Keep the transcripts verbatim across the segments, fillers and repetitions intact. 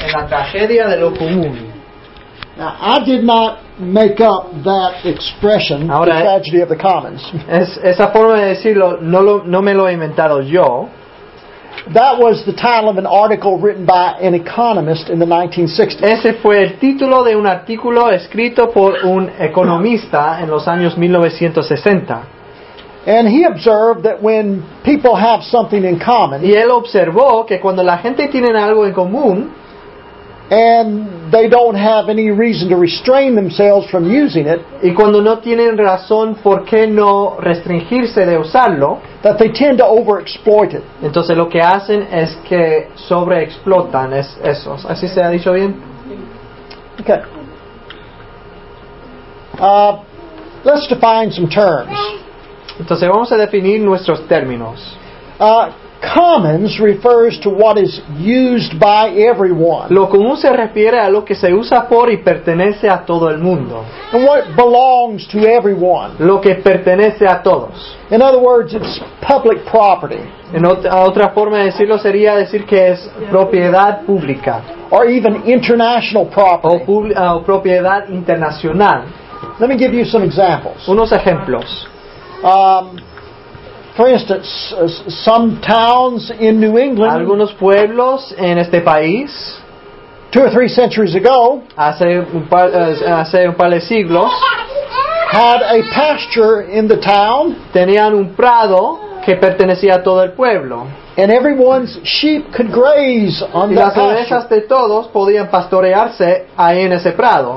en la tragedia de lo común. Now, I did not make up that expression, Ahora, the tragedy of the commons. Es, esa forma de decirlo no, lo, no me lo he inventado yo. That was the title of an article written by an economist in the nineteen sixties. Ese fue el título de un artículo escrito por un economista en los años mil novecientos sesenta. And he observed that when people have something in common, Y él observó que cuando la gente tiene algo en común, and they don't have any reason to restrain themselves from using it, y cuando no tienen razón por qué no restringirse de usarlo, that they tend to overexploit it. entonces lo que hacen es que sobreexplotan es, eso. ¿Así se ha dicho bien? Okay. Uh, let's define some terms. Entonces vamos a definir nuestros términos. Uh, commons refers to what is used by everyone. Lo común se refiere a lo que se usa por y pertenece a todo el mundo. And what belongs to everyone. Lo que pertenece a todos. In other words, it's public property. En otra, otra forma de decirlo sería decir que es propiedad pública. Or even international O, property. publi- o propiedad internacional. Let me give you some examples. Unos ejemplos. Um, for instance, uh, some towns in New England, Algunos pueblos en este país, two or three centuries ago, hace un par, eh, hace un par de siglos, had a pasture in the town, tenían un prado que pertenecía a todo el pueblo. and everyone's sheep could graze on Y that las ovejas pasture. de todos podían pastorearse ahí en ese prado.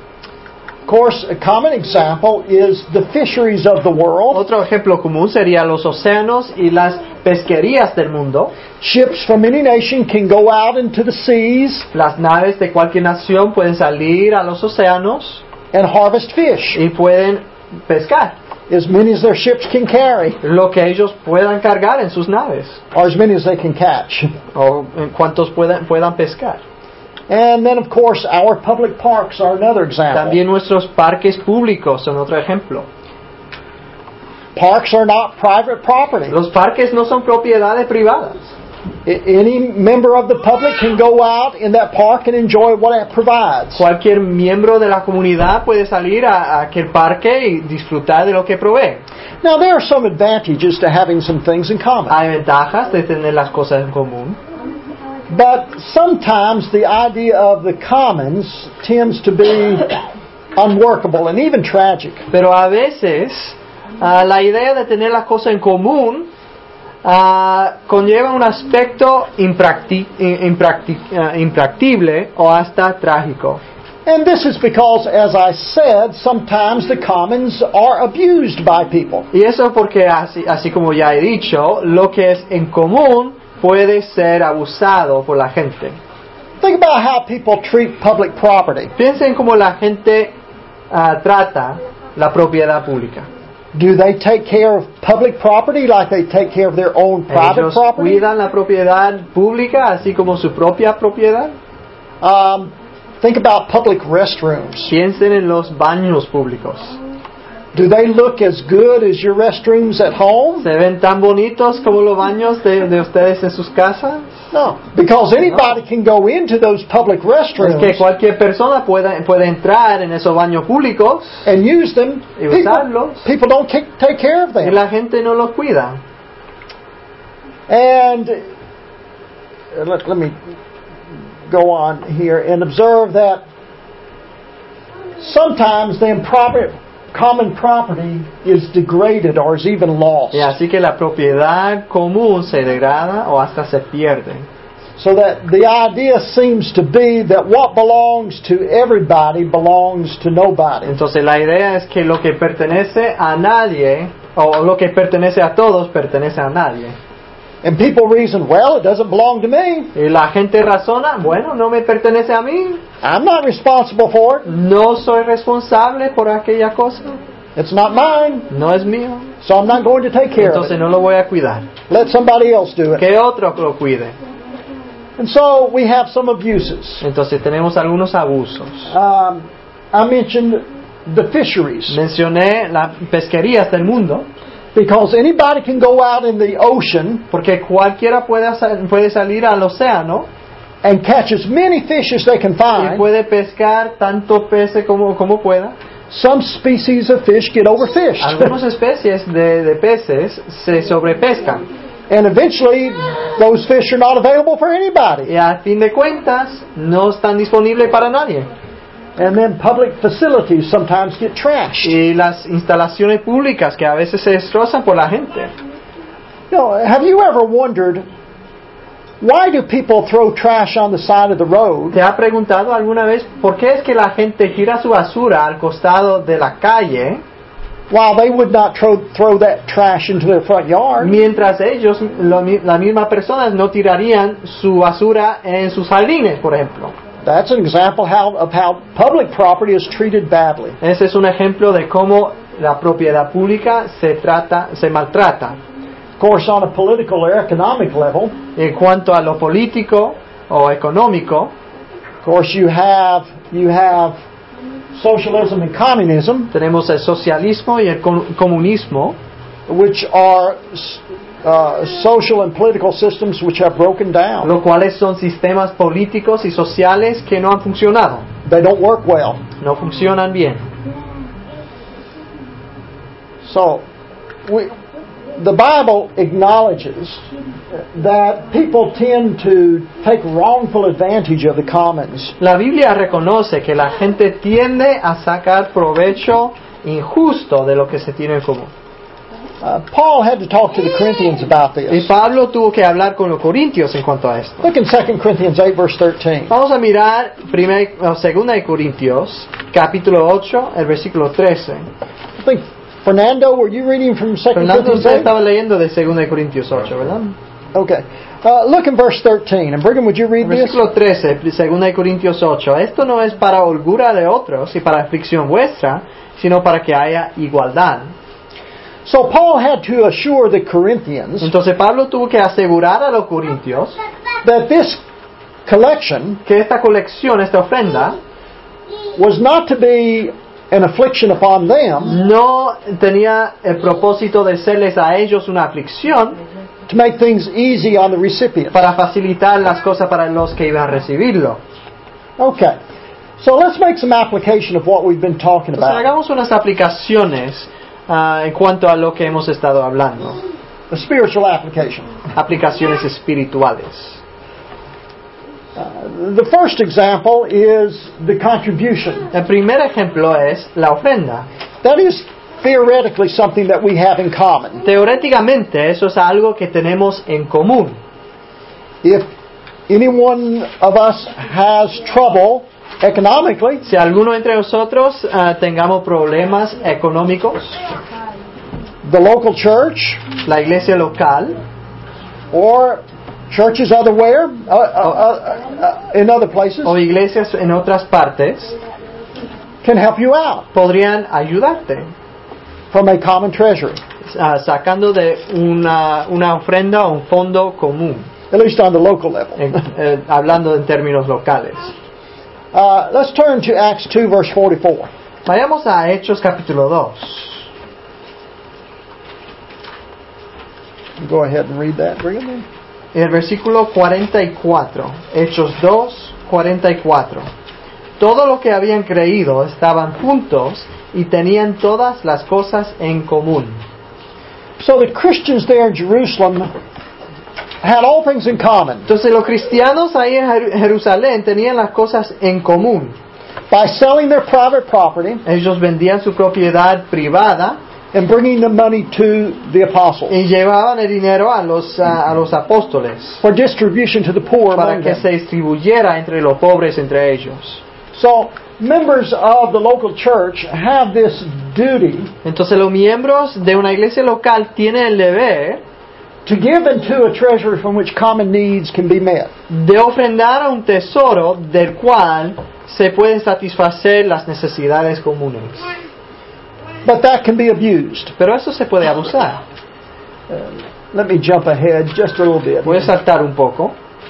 Of course, a common example is the fisheries of the world. Otro ejemplo común sería los océanos y las pesquerías del mundo. Ships from any nation can go out into the seas Las naves de cualquier nación pueden salir a los océanos and harvest fish, y pueden pescar as many as their ships can carry, lo que ellos puedan cargar en sus naves, or as many as they can catch. o en cuantos puedan, puedan pescar. And then, of course, our public parks are another example. También nuestros parques públicos son otro ejemplo. Parks are not private property. Los parques no son propiedades privadas. I- Any member of the public can go out in that park and enjoy what it provides. Cualquier miembro de la comunidad puede salir a, a aquel parque y disfrutar de lo que provee. Now, there are some advantages to having some things in common. Hay ventajas de tener las cosas en común, But sometimes the idea of the commons tends to be unworkable and even tragic. pero a veces ah, la idea de tener las cosas en común ah, conlleva un aspecto impracti- impracti- ah, impractible o hasta trágico. And this is because, as I said, sometimes the commons are abused by people. Y eso porque, así, así como ya he dicho, lo que es en común puede ser abusado por la gente. Think about how people treat public property. Piensen cómo la gente ah, trata la propiedad pública. Do they take care of public property like they take care of their own private Ellos property? cuidan la propiedad pública así como su propia propiedad. Um, think about public restrooms. Piensen en los baños públicos. Do they look as good as your restrooms at home? ¿Se ven tan bonitos como los baños de, de ustedes en sus casas? No, because anybody can go into those public Es que restrooms cualquier persona puede, puede entrar en esos baños públicos and use them. y People, usarlos people don't take, take care of y them. la gente no los cuida. And uh, let, let me go on here and observe that sometimes the improper common property is degraded or is even lost. Y así que la propiedad común se degrada o hasta se pierde. So that the idea seems to be that what belongs to everybody belongs to nobody. Entonces la idea es que lo que pertenece a nadie o lo que pertenece a todos pertenece a nadie. And people reason, well, it doesn't belong to me. Y la gente razona, bueno, no me pertenece a mí, I'm not responsible for it. no soy responsable por aquella cosa, It's not mine. no es mío, So I'm not going to take care of entonces it. no lo voy a cuidar. Let somebody else do it. Que otro lo cuide. And so we have some abuses. Entonces tenemos algunos abusos. Um, I mentioned the fisheries. Mencioné las pesquerías del mundo, Because anybody can go out in the ocean porque cualquiera puede, sa- puede salir al océano and catch as many fish as they can y find, puede pescar tanto peces como, como pueda. some species of fish get overfished. Algunas especies de, de peces se sobrepescan And eventually, those fish are not available for anybody. y a fin de cuentas no están disponibles para nadie. And then public facilities sometimes get trashed. Y las instalaciones públicas que a veces se destrozan por la gente. You know, have you ever wondered, why do people throw trash on the side of the road ¿Te ha preguntado alguna vez por qué es que la gente tira su basura al costado de la calle while they would not throw, throw that trash into their front yard? mientras ellos, lo, las mismas personas, no tirarían su basura en sus jardines, por ejemplo? That's an example how, of how public property is treated badly. Ese es un ejemplo de cómo la propiedad pública se trata, se maltrata. Of course, on a political or economic level, En cuanto a lo político o económico, of course, you have you have socialism and communism, tenemos el socialismo y el com- comunismo, which are uh, social and political systems which have broken down. los cuales son sistemas políticos y sociales que no han funcionado, They don't work well. no funcionan bien. So, we, the Bible acknowledges that people tend to take wrongful advantage of the commons. La Biblia reconoce que la gente tiende a sacar provecho injusto de lo que se tiene en común. Uh, Paul had to talk to the Corinthians about Y this. Pablo tuvo que hablar con los corintios en cuanto a esto. Look in Second Corinthians eight, verse thirteen. Vamos a mirar primer, o segunda de Corintios, capítulo ocho, el versículo trece. I think, Fernando, were you reading from Second Fernando, Corinthians usted eight? estaba leyendo de segunda de Corintios ocho, ¿verdad? Okay. Uh, look in verse thirteen. And Brigham, would you read this? Versículo trece, segunda de Corintios ocho. Esto no es para holgura de otros y para aflicción vuestra, sino para que haya igualdad. So Paul had to assure the Corinthians Entonces Pablo tuvo que asegurar a los corintios that this collection que esta colección, esta ofrenda, was not to be an affliction upon them, no tenía el propósito de serles a ellos una aflicción to make things easy on the recipient. para facilitar las cosas para los que iban a recibirlo. Okay. So let's make some application of what we've been talking Entonces about. hagamos unas aplicaciones uh, en cuanto a lo que hemos estado hablando. A spiritual application. Aplicaciones espirituales. Uh, the first example is the contribution. El primer ejemplo es la ofrenda. That is theoretically something that we have in common. Teóricamente eso es algo que tenemos en común. If any one of us has trouble economically, Si alguno entre nosotros uh, tengamos problemas económicos, the local church la iglesia local or churches otherwhere, uh, uh, uh, uh, in other places, o iglesias en otras partes can help you out podrían ayudarte from a common treasury, uh, sacando de una, una ofrenda o un fondo común, at least on the local level. en- eh, hablando en términos locales. Uh, let's turn to Acts two, verse forty-four. Vayamos a Hechos capítulo dos. Go ahead and read that, Brigham. El versículo cuarenta y cuatro. Hechos dos, cuarenta y cuatro. Todo lo que habían creído estaban juntos y tenían todas las cosas en común. So the Christians there in Jerusalem had all things in common. Entonces los cristianos ahí en Jer- Jerusalén tenían las cosas en común. By selling their private property Ellos vendían su propiedad privada and bringing the money to the apostles y llevaban el dinero a los, a, a los apóstoles for distribution to the poor para among que them. se distribuyera entre los pobres entre ellos. So members of the local church have this duty Entonces los miembros de una iglesia local tienen el deber to give into a treasury from which common needs can be met. de ofrendar a un tesoro del cual se pueden satisfacer las necesidades comunes. But that can be abused. Pero eso se puede abusar. Let me jump ahead just a little bit. Voy a saltar un poco.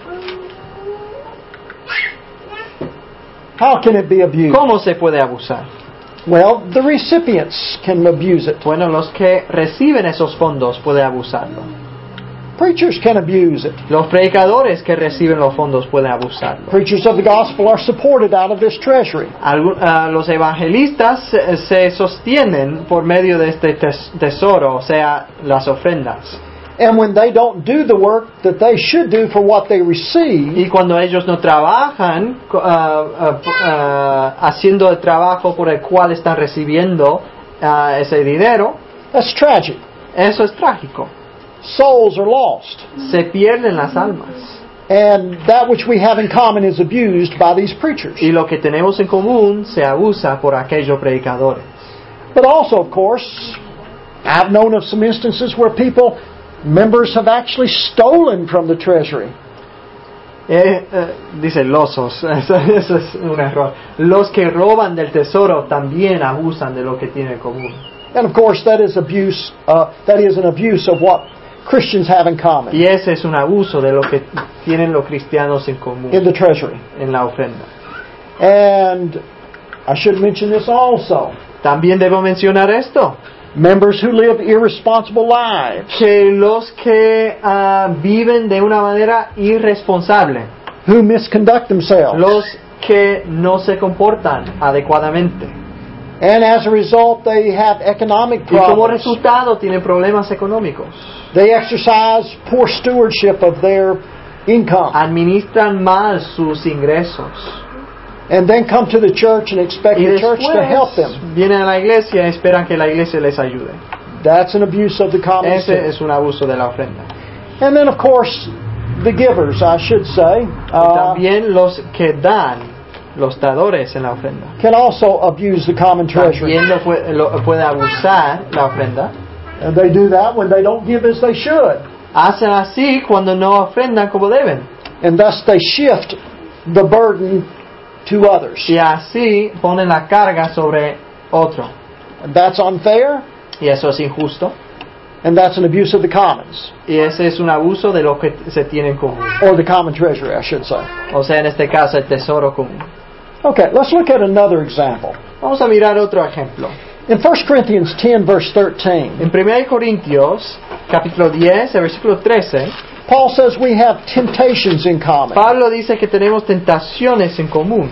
How can it be abused? ¿Cómo se puede abusar? Well, the recipients can abuse it. Bueno, los que reciben esos fondos pueden abusarlo. Preachers can abuse it. Los predicadores que reciben los fondos pueden abusarlo. Preachers of the gospel are supported out of this treasury. Algu- uh, los evangelistas se, se sostienen por medio de este tes- tesoro, o sea, las ofrendas. And when they don't do the work that they should do for what they receive, Y cuando ellos no trabajan uh, uh, uh, haciendo el trabajo por el cual están recibiendo uh, ese dinero, that's tragic. eso es trágico. Souls are lost. Se pierden las almas. And that which we have in common is abused by these preachers. Y lo que tenemos en común se abusa por aquellos predicadores. But also, of course, I've known of some instances where people, members have actually stolen from the treasury. Eh, eh, dice losos, eso, eso es un error. Los que roban del tesoro también abusan de lo que tienen en común. And of course, that is abuse. Uh, that is an abuse of what Christians have in common Y ese es un abuso de lo que tienen los cristianos en común in the treasury. en la ofrenda. And I should mention this also. También debo mencionar esto, Members who live irresponsible lives, que los que uh, viven de una manera irresponsable, who misconduct themselves, los que no se comportan adecuadamente, and as a result they have economic y como problems. resultado tienen problemas económicos, They exercise poor stewardship of their income, administran mal sus ingresos, and then come to the church and expect y the church to help después them. vienen a la iglesia y esperan que la iglesia les ayude. That's an abuse of the common Ese spirit. es un abuso de la ofrenda. And then, of course, the givers, I should say, Y uh, también los que dan, los dadores en la ofrenda, can also abuse the common treasury. también lo puede, lo puede abusar la ofrenda. And they do that when they don't give as they should. Hacen así cuando no ofrendan como deben. And thus they shift the burden to others. Y así ponen la carga sobre otro. And that's unfair, Y eso es injusto. and that's an abuse of the commons, Y ese es un abuso de lo que se tiene en común. or the common treasury, I should say. O sea, en este caso, el tesoro común. Okay, let's look at another example. Vamos a mirar otro ejemplo. In First Corinthians ten, verse thirteen, En primera de Corintios, capítulo diez, el versículo trece, Paul says we have temptations in common. Pablo dice que tenemos tentaciones en común.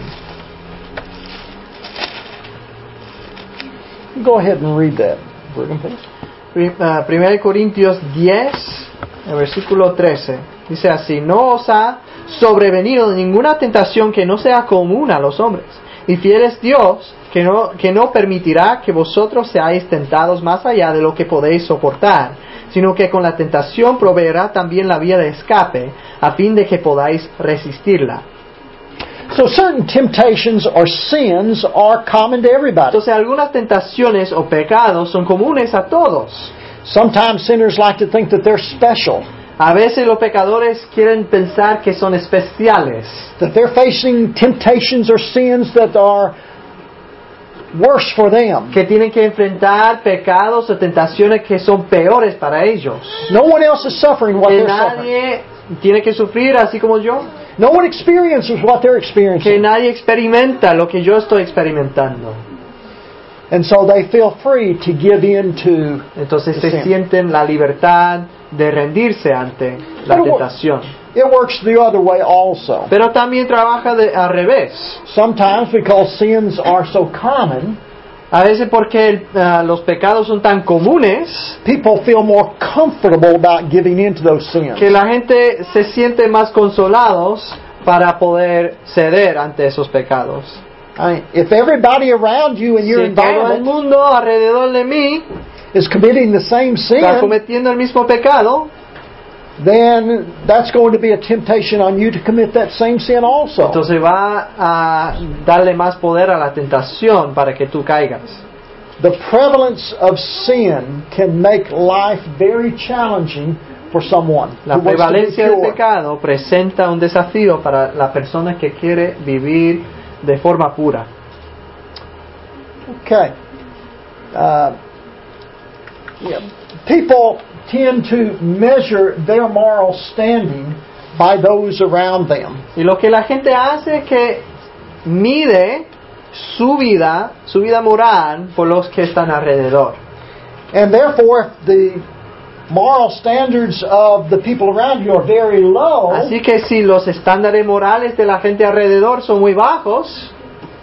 Go ahead and read that, Brigham, please. Pri- uh, primera de Corintios diez, el versículo trece, dice así: no os ha sobrevenido ninguna tentación que no sea común a los hombres, y fiel es Dios, que no, que no permitirá que vosotros seáis tentados más allá de lo que podéis soportar, sino que con la tentación proveerá también la vía de escape, a fin de que podáis resistirla. So certain temptations or sins are common to everybody. Entonces, algunas tentaciones o pecados son comunes a todos. Sometimes sinners like to think that they're special, A veces los pecadores quieren pensar que son especiales, that they're facing temptations or sins that are worse for them. que tienen que enfrentar pecados o tentaciones que son peores para ellos. No one else is suffering what Que they're suffering. nadie tiene que sufrir así como yo. No one experiences what they're Que experiencing. nadie experimenta lo que yo estoy experimentando. And so they feel free to give in to Entonces the se sin. sienten la libertad de rendirse ante la Pero- tentación. It works the other way also. Pero también trabaja de, al revés. Sometimes because sins are so common, A veces porque uh, los pecados son tan comunes people feel more comfortable about giving in to those sins. que la gente se siente más consolados para poder ceder ante esos pecados. I mean, if everybody around you in your Si todo el environment mundo alrededor de mí is committing the same está sin, cometiendo el mismo pecado, then that's going to be a temptation on you to commit that same sin also. entonces va a darle más poder a la tentación para que tú caigas. The prevalence of sin can make life very challenging for someone La who wants to be prevalencia del pure. pecado presenta un desafío para la persona que quiere vivir de forma pura. Okay. Uh, yeah. People tend to measure their moral standing by those around them. Y lo que la gente hace es que mide su vida, su vida moral, por los que están alrededor. And therefore, if the moral standards of the people around you are very low, Así que si los estándares morales de la gente alrededor son muy bajos,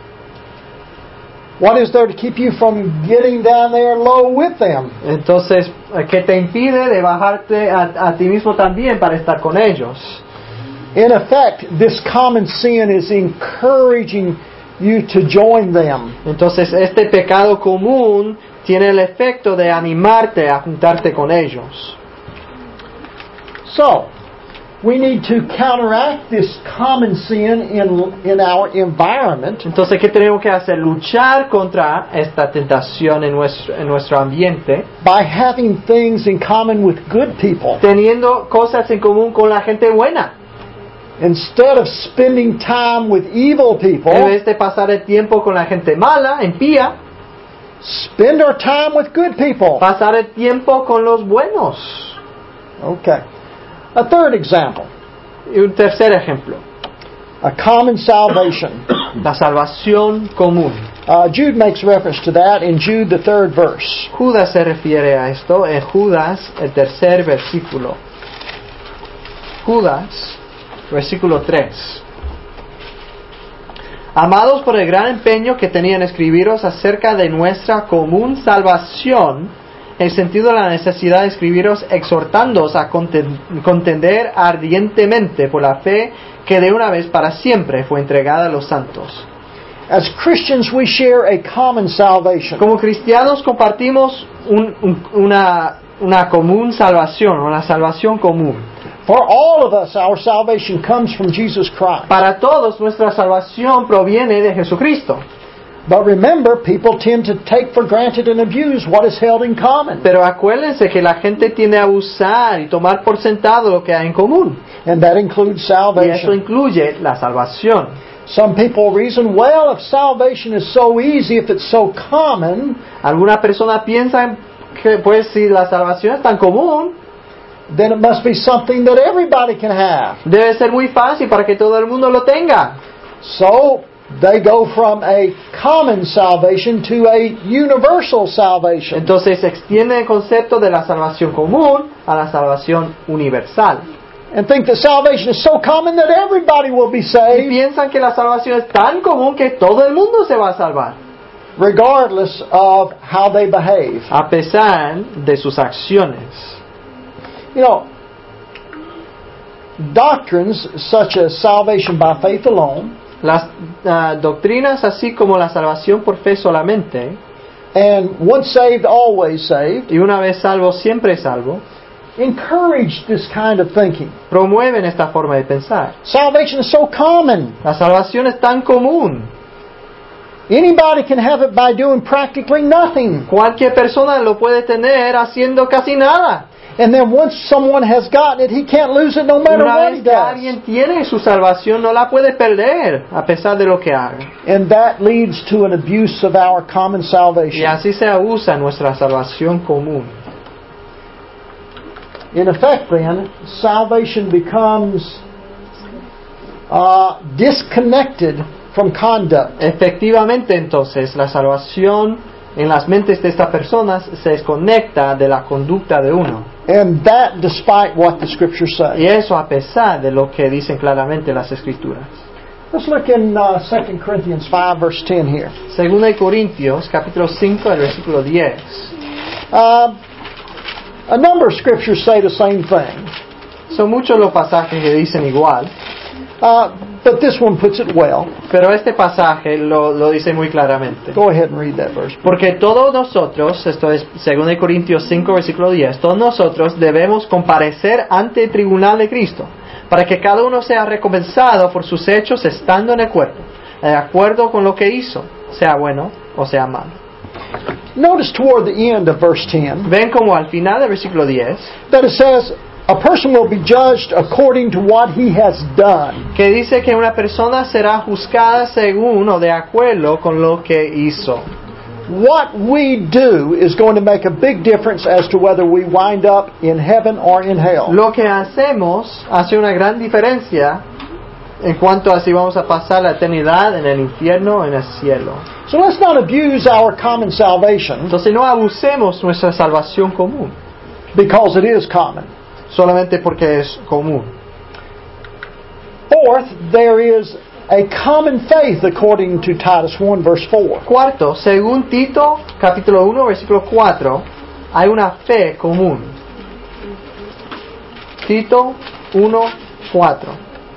what is there to keep you from getting down there low with them? entonces, ¿qué te impide de bajarte a, a ti mismo también para estar con ellos? In effect, this common sin is encouraging you to join them. Entonces, este pecado común tiene el efecto de animarte a juntarte con ellos. So, we need to counteract this common sin in, in our environment Entonces, ¿qué tenemos que hacer? Luchar contra esta tentación en nuestro, en nuestro ambiente, by having things in common with good people. teniendo cosas en común con la gente buena. Instead of spending time with evil people, En vez de pasar el tiempo con la gente mala, impía, spend our time with good people. pasar el tiempo con los buenos. Okay. A third example, Y un tercer ejemplo, a common salvation. la salvación común. Uh, Jude makes reference to that in Jude, the third verse. Judas se refiere a esto en Judas, el tercer versículo. Judas, versículo tres. Amados, por el gran empeño que tenía en escribiros acerca de nuestra común salvación, en sentido de la necesidad de escribiros exhortándoos a conten- contender ardientemente por la fe que de una vez para siempre fue entregada a los santos. As Christians, we share a common salvation. Como cristianos compartimos un- un- una, una común salvación, una salvación común. For all of us, our salvation comes from Jesus Christ. Para todos nuestra salvación proviene de Jesucristo. But remember, people tend to take for granted and abuse what is held in common. Pero acuérdense que la gente tiende a abusar y tomar por sentado lo que hay en común. And that includes Y eso salvation. incluye la salvación. Some people reason, well, if salvation is so easy, if it's so common, Alguna persona piensa que pues si la salvación es tan común, then it must be something that everybody can have. debe ser muy fácil para que todo el mundo lo tenga. So they go from a common salvation to a universal salvation. Entonces se extiende el concepto de la salvación común a la salvación universal. And think that salvation is so common that everybody will be Y saved, piensan que la salvación es tan común que todo el mundo se va a salvar, regardless of how they behave. a pesar de sus acciones. You know, doctrines such as salvation by faith alone Las uh, doctrinas así como la salvación por fe solamente, and once saved, always saved, y una vez salvo, siempre salvo, encourage this kind of thinking. promueven esta forma de pensar. Salvation is so common. La salvación es tan común. Anybody can have it by doing practically nothing. Cualquier persona lo puede tener haciendo casi nada. And then once someone has gotten it, he can't lose it no matter Una what he vez que does. alguien tiene su salvación, no la puede perder, a pesar de lo que haga. And that leads to an abuse of our common Y salvation. así se abusa nuestra salvación común. In effect, then, salvation becomes uh, disconnected from conduct. Efectivamente, entonces, la salvación en las mentes de estas personas se desconecta de la conducta de uno. And that despite what the Scriptures Y say. eso a pesar de lo que dicen claramente las Escrituras. Let's look in uh, Second Corinthians five, verse ten here. Segunda de Corintios, capítulo cinco, el versículo diez. Uh, a number of Scriptures say the same thing. Son muchos los pasajes que dicen igual, Uh, but this one puts it well. pero este pasaje lo, lo dice muy claramente. Go ahead and read that verse. Porque todos nosotros, esto es segunda de Corintios cinco, versículo diez, todos nosotros debemos comparecer ante el tribunal de Cristo, para que cada uno sea recompensado por sus hechos estando en el cuerpo, de acuerdo con lo que hizo, sea bueno o sea malo. Notice toward the end of verse ten Ven como al final del versículo diez, that it says, a person will be judged according to what he has done. que dice que una persona será juzgada según o de acuerdo con lo que hizo. What we do is going to make a big difference as to whether we wind up in heaven or in hell. Lo que hacemos hace una gran diferencia en cuanto a si vamos a pasar la eternidad en el infierno o en el cielo. So let's not abuse our common salvation Entonces no abusemos nuestra salvación común, because it is common. solamente porque es común. Fourth, there is a common faith according to Titus one verse four. Cuarto, según Tito, capítulo uno, versículo cuatro, hay una fe común. Tito uno, cuatro.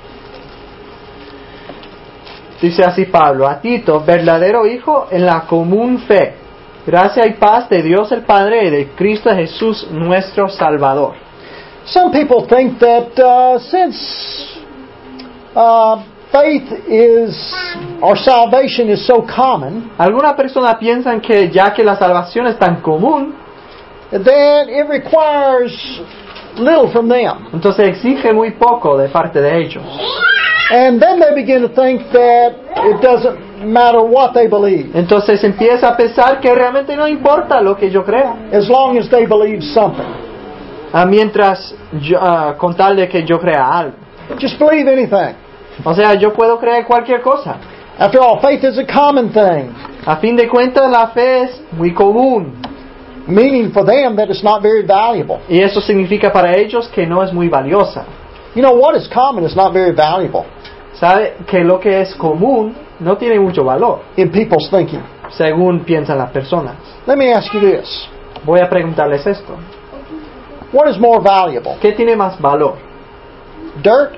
Dice así Pablo, a Tito, verdadero hijo en la común fe, gracia y paz de Dios el Padre y de Cristo Jesús nuestro Salvador. Some people think that uh, since uh, faith is, or salvation is so common, Algunas personas piensan que ya que la salvación es tan común, that it requires little from them. entonces exige muy poco de parte de ellos. And then they begin to think that it doesn't matter what they believe, Entonces empieza a pensar que realmente no importa lo que yo crea, as long as they believe something. ah, mientras yo, ah, con tal de que yo crea algo. Just believe anything. O sea, yo puedo creer cualquier cosa. After all, faith is a common thing, A fin de cuentas, la fe es muy común. meaning for them that it's not very valuable. Y eso significa para ellos que no es muy valiosa. You know, what is common is not very valuable ¿Sabe? Que lo que es común no tiene mucho valor, in people's thinking. según piensan las personas. Let me ask you this. Voy a preguntarles esto. What is more valuable, ¿Qué tiene más valor? dirt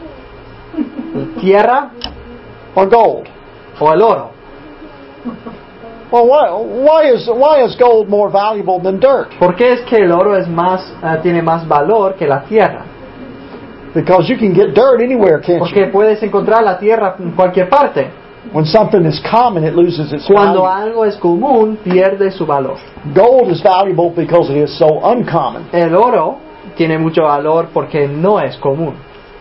¿Tierra or gold? o el oro? Well, why, why is why is gold more valuable than dirt? ¿Por qué es que el oro es más, ah, tiene más valor que la tierra? Because you can get dirt anywhere, can't Porque you? puedes encontrar la tierra en cualquier parte. When something is common, it loses its Cuando value. algo es común, pierde su valor. Gold is valuable because it is so uncommon. El oro tiene mucho valor porque no es común.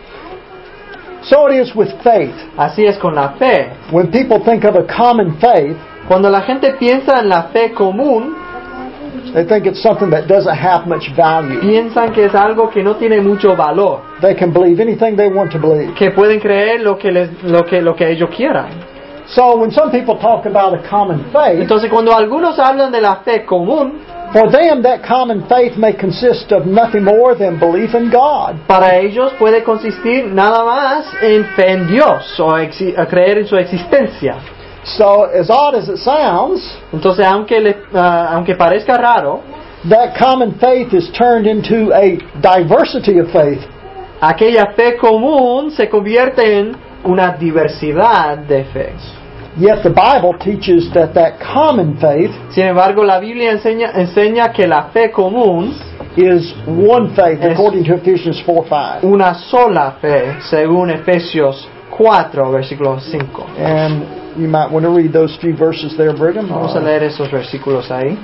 So it is with faith. Así es con la fe. When people think of a common faith, Cuando la gente piensa en la fe común, they think it's something that doesn't have much value. piensan que es algo que no tiene mucho valor, They can believe anything they want to believe. que pueden creer lo que les, lo que lo que ellos quieran. So when some people talk about a common faith, Entonces, cuando algunos hablan de la fe común, for them that common faith may consist of nothing more than belief in God. para ellos puede consistir nada más en fe en Dios o exi- a creer en su existencia. So as odd as it sounds, Entonces, aunque le, ah, aunque parezca raro, that common faith is turned into a diversity of faith. aquella fe común se convierte en una diversidad de fe. Yet the Bible teaches that that common faith Sin embargo, la Biblia enseña, enseña que la fe común, is one faith, Es- according to Ephesians four five. una sola fe, según Efesios cuatro, versículo cinco. And you might want to read those few verses there, Brigham. Vamos a leer esos versículos ahí.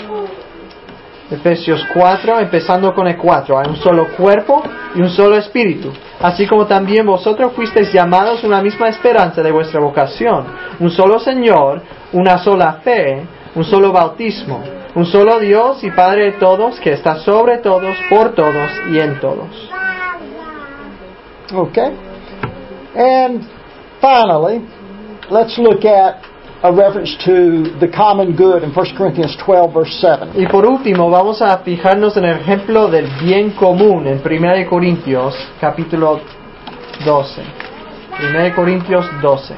Efesios cuatro, empezando con el cuatro. Hay un solo cuerpo y un solo espíritu. Así como también vosotros fuisteis llamados a una misma esperanza de vuestra vocación. Un solo Señor, una sola fe, un solo bautismo. Un solo Dios y Padre de todos, que está sobre todos, por todos y en todos. Okay. And finally, let's look at a reference to the common good in First Corinthians twelve, verse seven. Y por último, vamos a fijarnos en el ejemplo del bien común en primera de Corintios, capítulo doce. primera de Corintios doce.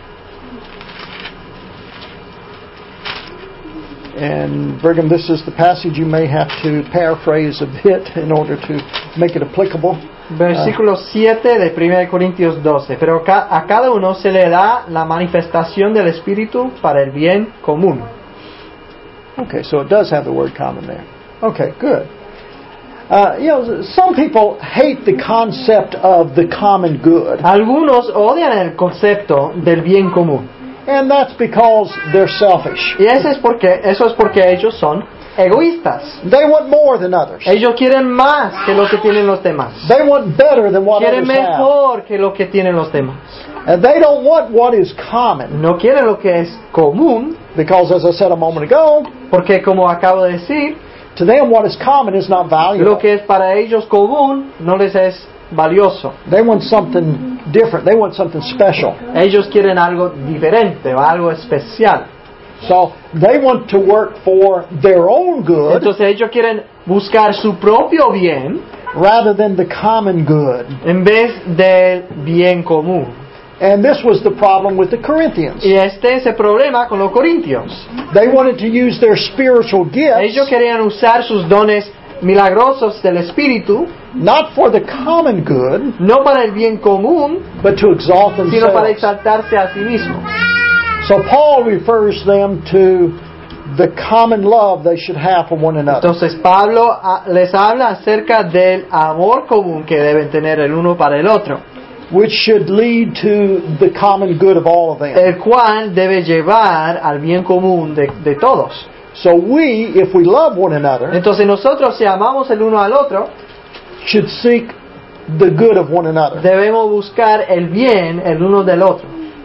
And Brigham, this is the passage you may have to paraphrase a bit in order to make it applicable. Versículo siete de primera de Corintios doce. Pero ca- a cada uno se le da la manifestación del Espíritu para el bien común. Okay, so it does have the word common there. Okay, good. Uh, you know, some people hate the concept of the common good, Algunos odian el concepto del bien común. and that's because they're selfish. Y eso es porque, eso es porque ellos son egoístas. They want more than others. Ellos quieren más que lo que tienen los demás. They want better than what Quieren others have. mejor que lo que tienen los demás. And they don't want what is common, No quieren lo que es común, because as I said a moment ago, porque como acabo de decir, to them what is common is not lo valuable. que es para ellos común no les es valioso. They want something different. They want something special. Ellos quieren algo diferente o algo especial. So they want to work for their own good Entonces ellos quieren buscar su propio bien rather than the common good. en vez del bien común. And this was the problem with the Corinthians. Y este es el problema con los corintios. They wanted to use their spiritual gifts Ellos querían usar sus dones milagrosos del Espíritu, not for the common good, no para el bien común, but to exalt sino para themselves. exaltarse a sí mismos. So Paul refers them to the common love they should have for one another, Entonces Pablo ah, les habla acerca del amor común que deben tener el uno para el otro, which should lead to the common good of all of them. el cual debe llevar al bien común de, de todos. So we, if we love one another, Entonces nosotros, si amamos el uno al otro, should seek the good of one another. debemos buscar el bien el uno del otro.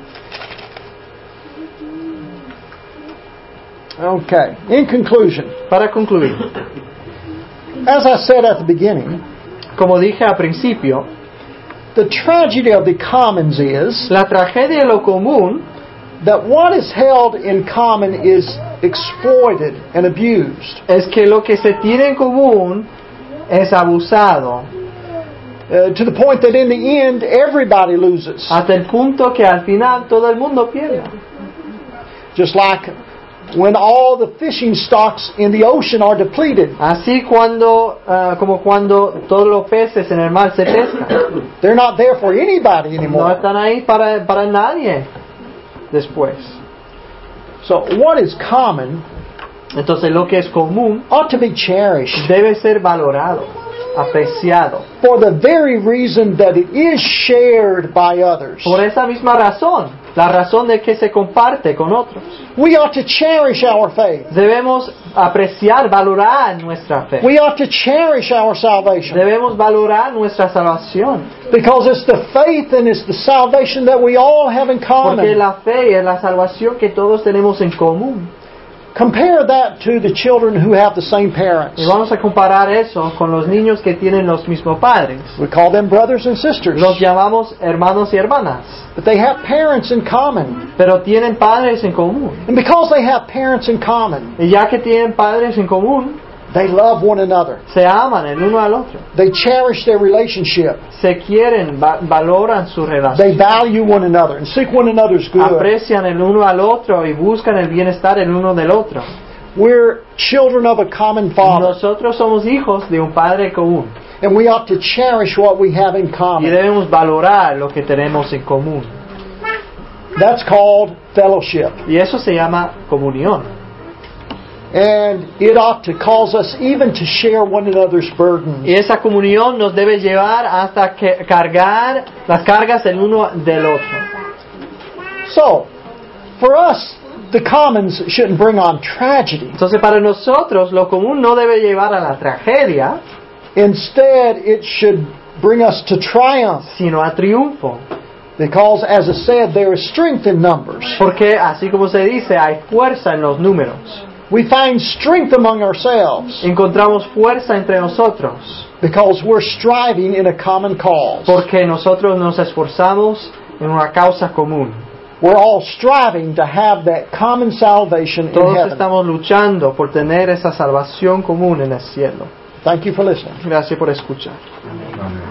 Okay. In conclusion, Para concluir, as I said at the beginning, como dije al principio, the tragedy of the commons is la tragedia de lo común that what is held in common is exploited and abused, es que lo que se tiene en común es abusado, uh, to the point that in the end everybody loses. hasta el punto que al final todo el mundo pierde. Just like when all the fishing stocks in the ocean are depleted. Así cuando, ah, como cuando todos los peces en el mar se pescan, They're not there for anybody no anymore. están ahí para, para nadie después. So what is common Entonces lo que es común ought to be cherished debe ser valorado, apreciado, for the very reason that it is shared by others. por esa misma razón, la razón de que se comparte con otros. We ought to cherish our faith. Debemos apreciar, valorar nuestra fe. We ought to cherish our salvation. Debemos valorar nuestra salvación, Because it's the faith and it's the salvation that we all have in porque common. la fe es la salvación que todos tenemos en común. Compare that to the children who have the same parents. Y vamos a comparar eso con los niños que tienen los mismos padres. We call them brothers and sisters. Los llamamos hermanos y hermanas, But they have parents in common. pero tienen padres en común. And because they have parents in common, Y ya que tienen padres en común, they love one another. se aman el uno al otro, They cherish their relationship. se quieren, va- valoran su They relación, value one another and seek one another's good. aprecian el uno al otro y buscan el bienestar el uno del otro. We're children of a common Father, Nosotros somos hijos de un Padre común and we ought to cherish what we have in y common. debemos valorar lo que tenemos en común. That's called fellowship. Y eso se llama comunión. And it ought to cause us even to share one another's burdens. Y esa comunión nos debe llevar hasta que cargar las cargas el uno del otro. So, for us, the commons shouldn't bring on tragedy. Entonces para nosotros lo común no debe llevar a la tragedia, Instead, it should bring us to triumph. sino a triunfo. Because, as I said, there is strength in numbers. Porque así como se dice, hay fuerza en los números. We find strength among ourselves Encontramos fuerza entre nosotros because we're striving in a common cause. porque nosotros nos esforzamos en una causa común. We're all striving to have that common salvation in Todos heaven. estamos luchando por tener esa salvación común en el cielo. Thank you for listening. Gracias por escuchar. Amén.